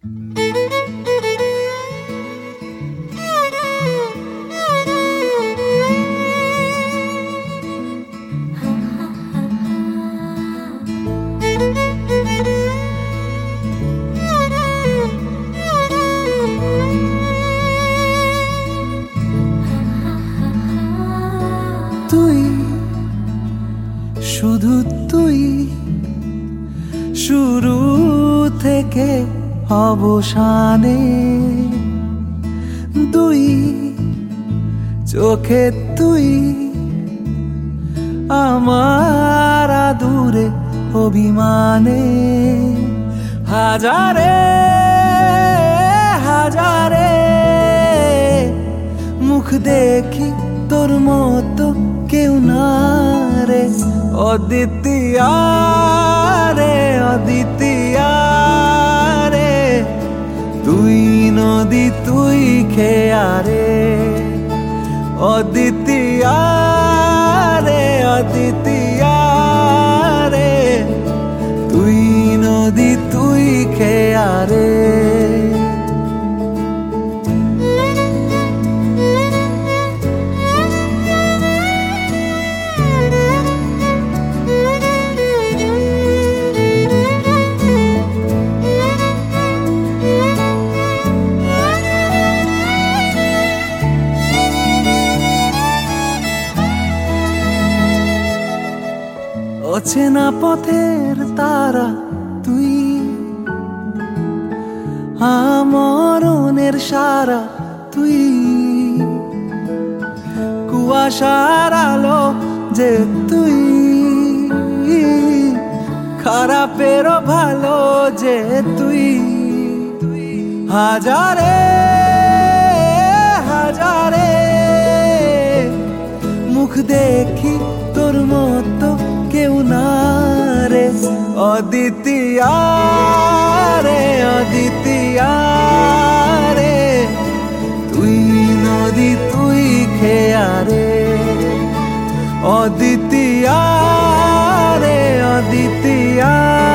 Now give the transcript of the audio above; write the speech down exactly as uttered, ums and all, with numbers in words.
তুই, শুধু তুই, শুরু থেকে অবসানে দুই চোখে তুই, আমার আদুরে অভিমানে হাজারে হাজারে মুখ দেখি তোর মতো কেউ না রে, অদ্বিতীয় রে, অদ্বিতীয় রে, তুই নদী তুই খেয়া রে, অদ্বিতীয় রে, অদ্বিতীয় রে, তুই নদী তুই খেয়া রে। অচেনা পথের তারা তুই, আমরণের সারা তুই, কুয়াশার আলো যে তুই, খারাপেরও ভালো যে তুই, হাজারে হাজারে মুখ দেখি তোর মতো কেউ না রে, অদ্বিতীয় রে, অদ্বিতীয় রে, তুই নদী তুই খেয়া রে, অদ্বিতীয় রে, অদ্বিতীয়।